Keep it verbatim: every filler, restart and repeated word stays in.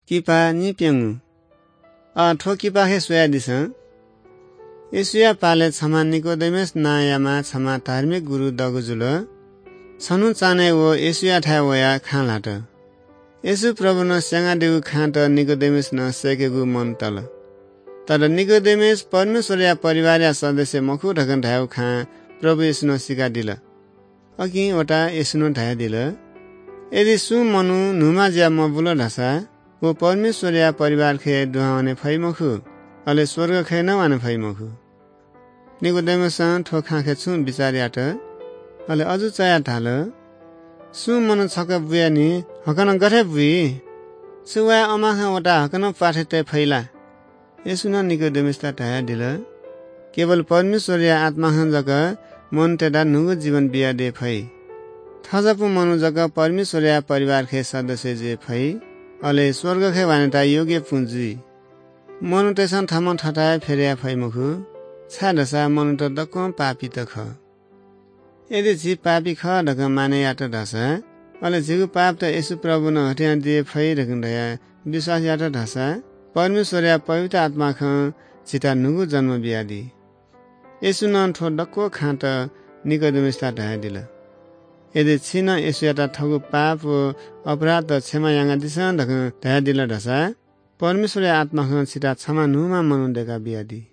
किपा नि प्याङ्गु अ ठो किपा खे सोया दिस यसुया पाले छमा निकोदेमस नायामा छमा धार्मिक गुरु दगुजुल छनु चाने वो यसुया ठा वया खालाट यसु प्रभु न स्याङा देउ खाट निकोदेमस न सेकेगु मन तल तर निकोदेमस परमेश्वर या परिवार या सदस्य मखु ढकन ढाउ खा प्रभु यसु न सिका दिल अघि वटा यसु न ढाया दिल यदि सु मनु नुमा ज्या मबुल ढासा वो परमेश्वर या परिवार खे दुहाउने फैमखु अले स्वर्ग खे नवाने फैमखु निकोदेमस ठोखा खे छु बिचारियाट अले अजु चाया ढाल सु मनु छक बुया नि हकन गरे बुई सुवा अमाखा वटा हकन पाठेते फैला यसु न निकोदेमस ता ढाया दिल केवल परमेश्वर या आत्मा खन जग मन तेदा नुगु जीवन बिया दे फै थजपु मनु जग परमेश्वर या परिवार खे सदस्य जे फै अले स्वर्ग खे वानेता योग्य पुंजी मनु तेसन थम ठटाए फेरिया फैमुखु छाडसा मनु त दक्क पापी त ख यदि जी पापी ख ढक माने यात ढासा अले जिगु पाप त यसु प्रभु न हटिया दिए फै ढकन दया विश्वास यात ढासा परमेश्वर या पवित्र आत्मा ख चिता नुगु जन्म बियादी यसु न ठो डक्को खाट निकोदेमस ता ढाया दिल यदि छिन यसु याता ठगु पाप अपराध क्षमा याङा दिसा ढक ढाया दिल ढासा परमेश्वर आत्मा ख चिता क्षमा नुमा मनु देका बियादी